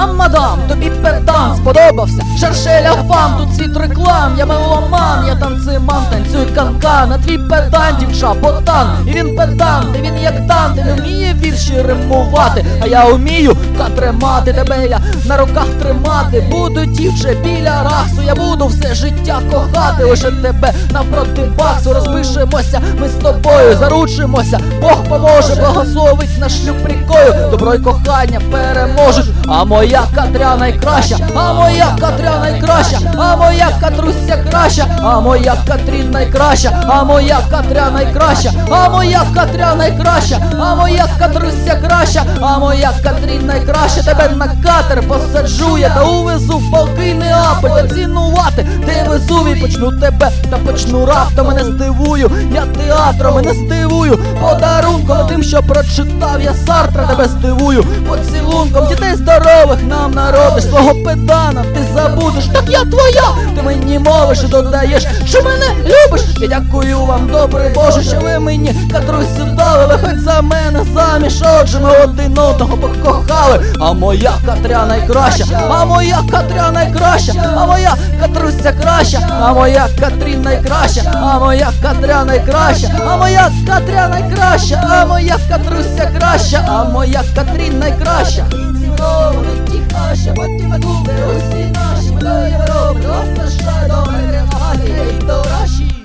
мадам, тобі педан сподобався Шершеля фам, тут світ реклам. Я меломан, я танциман, танцюй канкан. А твій педан, дівча, ботан. І він педан, і він як Данте, не вміє вірші римувати. А я вмію тримати тебе, я на руках тримати. Буду, дівче, біля рахсу, я буду все життя кохати. Лише тебе навпроти баксу. Розпишемося ми з тобою, заручимося. Бог поможе, благословить наш шлюб рікою. Добро й кохання переможеш. А моя Катря найкраща, а моя Катря найкраща, а моя Катруся краща, а моя Катрін найкраща, а моя Катря найкраща, а моя Катря найкраща, а моя Катруся краща, а моя Катрін найкраща. Тебе на катер посаджу я та увезу в полки Неаполь. Та цінувати ти Везувій. Почну тебе та почну раптом. Мене здивую, я театром мене здивую. Подарунком тим, що прочитав я Сартра. Тебе здивую поцілунком. Дітей здорових нам народиш. Свого педана ти забудеш. Так я твоя, ти мені мовиш і додаєш, що мене любиш. Я дякую вам, добрий Боже, що ви мені Катрусю дали. Виходь за мене заміж, отже ми один одного покохали. А моя Катря найкраща, а моя Катря найкраща, а моя Катруся краща, а моя Катрін найкраща, а моя Катря найкраща, а моя Катря найкраща, а моя Катруся краща, а моя Катрін найкраща. Зі мною не тихаще, потім губи усі наші. Ми до Європи, до США, до Азії і до Раші.